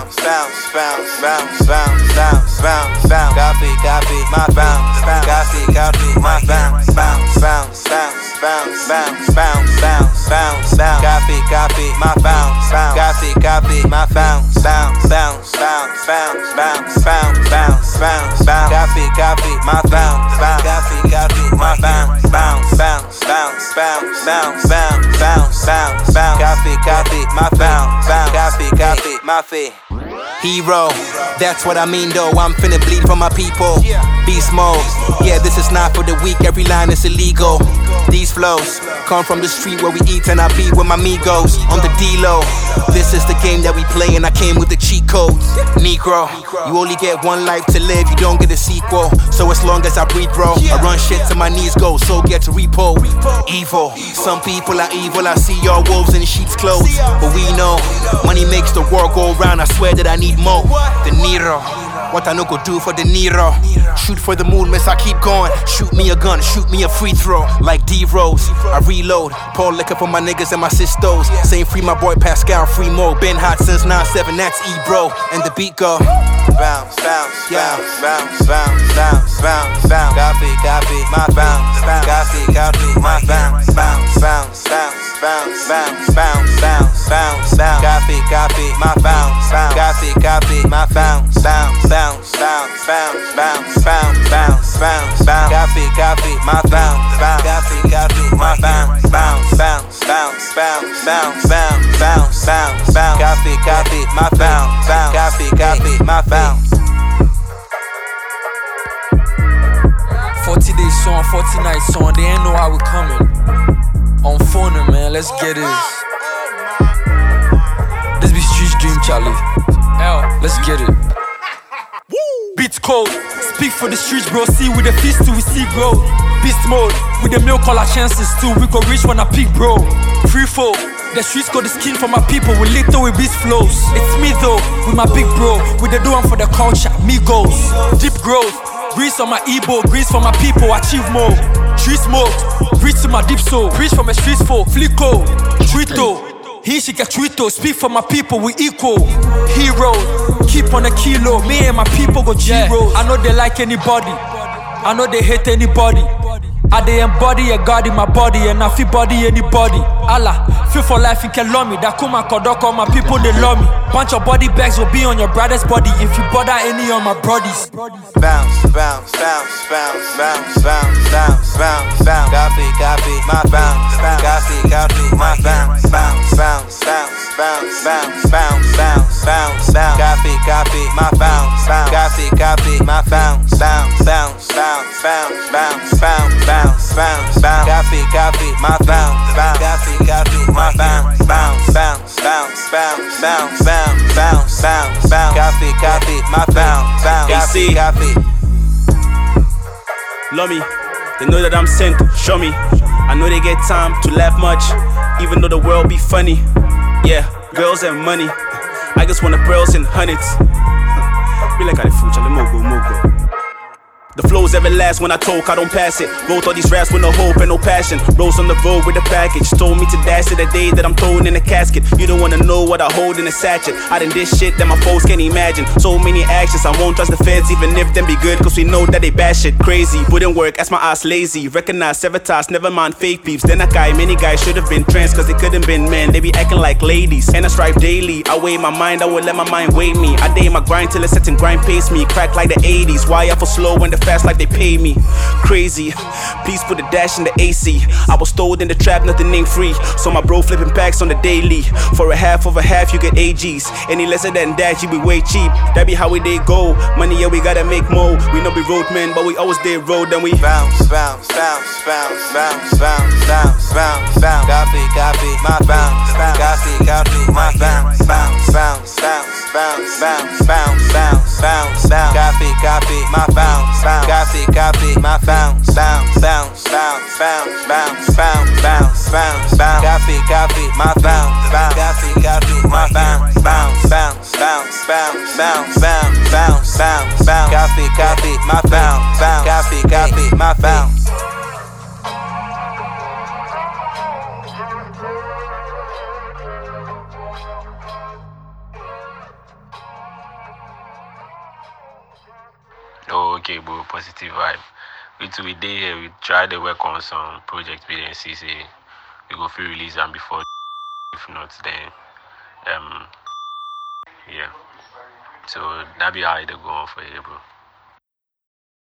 bounce, bounce, bounce, bounce, bounce, bounce, bounce, bounce. Copy, my bounce, copy, my bounce, bounce, bounce, bounce, bounce, bounce, bounce, bounce, bounce, bounce. Copy, my bounce, copy, my bounce, bounce, bounce, bounce, bounce, bounce, bounce, bounce, bounce, bounce. Copy, my bounce, copy, my bounce, bounce, bounce, bounce, bounce, bounce, bounce, bounce, bounce, bounce. Copy, my bounce, copy, my fee. Hero, that's what I mean though. I'm finna bleed for my people. Beast mode, yeah, this is not for the weak. Every line is illegal. These flows come from the street where we eat and I be with my amigos on the D-Lo. This is the game that we play and I came with the cheat codes. Negro, you only get one life to live, you don't get a sequel. So as long as I breathe, bro, I run shit till my knees go, so get to repo. Evil, some people are evil, I see y'all wolves in sheep's clothes. But we know, money makes the world go round, I swear that I need more. De Niro, what I no go do for De Niro. Shoot for the moon, miss, I keep going. Shoot me a gun, shoot me a free throw. Like D-Rose, I reload. Pour liquor for my niggas and my sisters. Saying free my boy Pascal, free Mo. Been hot since 9-7, that's E-Bro. And the beat go bounce, bounce, bounce, bounce, bounce, bounce, bounce, bounce. Copy, my bounce, copy, my bounce, bounce, bounce, bounce, bounce, bounce, bounce, bounce, bounce, bounce. Copy, my bounce, copy, my bounce, bounce, bounce, bounce, bounce, bounce, bounce, bounce, bounce, bounce. Copy, my bounce, copy, my bounce, bounce, bounce, bounce, bounce, bounce, bounce, bounce, bounce, bounce. Copy, my bounce, copy, my bounce. 40 days song, 40 nights song, they ain't know how we coming. On phone, man, let's get this. This be Street Dream, Charlie. Let's get it. Beats cold, speak for the streets, bro. See with the feast till we see growth. Beast mode, with the milk all our chances too. We go reach when I peak, bro. Free fall, the streets got the skin for my people. We little with beast flows. It's me though, with my big bro. With the doing for the culture, me goals. Deep growth, grease on my ebo, grease for my people. Achieve more. Tree smoke, reach to my deep soul. Preach for my streets folk, flico, trito. He should get Twito, speak for my people, we equal. Hero, keep on a kilo, me and my people go G-Roll. I know they like anybody, I know they hate anybody. I they embody a God in my body, and I feel body anybody. Allah, feel for life in Kelomi, that kuma kodoko, my people they love me. Bunch of body bags will be on your brother's body if you bother any of my brodies. Bounce, bounce, bounce, bounce, bounce, bounce, bounce, bounce, bounce. Copy, my bounce, copy, my bounce, bounce, bounce, bounce, bounce, bounce, bounce, bounce, bounce, bounce. Copy, my bounce, copy, my bounce, bounce, bounce, bounce, bounce, bounce, bounce, bounce, bounce, bounce. Copy, my bounce, copy, my bounce, bounce, bounce, bounce, bounce, bounce, bounce, bounce, bounce, bounce. Copy, my bounce, copy. Love me, they know that I'm sent, show me. I know they get time to laugh much, even though the world be funny. Yeah, girls and money, I just want the pearls and hundreds. Be like I food, chale mogo. The flows ever last when I talk, I don't pass it. Wrote all these raps with no hope and no passion. Rose on the road with a package. Told me to dash it the day that I'm thrown in a casket. You don't wanna know what I hold in a sachet. I done this shit that my foes can't imagine. So many actions, I won't trust the feds even if them be good, cause we know that they bash shit crazy. Wouldn't work, as my ass lazy. Recognize sabotage, never mind fake peeps. Then a guy, many guys should've been trans, cause they couldn't been men. They be acting like ladies, and I strive daily. I weigh my mind, I won't let my mind weigh me. I day my grind till it's set and grind pace me. Crack like the 80s, why I for slow when the fast like they pay me. Crazy, please put a dash in the AC. I was told in the trap nothing ain't free, so my bro flipping packs on the daily. For a half of a half you get AGs. Any lesser than that you be way cheap. That be how we they go. Money yeah we gotta make more. We know be roadmen but we always did road. Then we bounce, bounce, bounce, bounce, bounce, bounce, bounce, bounce, bounce. Copy, my bounce, copy, my bounce, bounce, bounce, bounce, bounce, bounce, bounce, bounce, bounce, bounce. Copy, my bounce, copy, my bounce, bounce, bounce, bounce, bounce, bounce, bounce, bounce, bounce, bounce. Copy, my bounce, copy, my bounce, bounce, bounce, bounce, bounce, bounce, bounce, bounce, bounce, bounce. Copy, my bounce, copy, my bounce. Oh, okay, bro. Positive vibe. We day here. We try to work on some projects. We didn't see. We go free release them before. If not, then yeah. So that be how it go on for you, bro.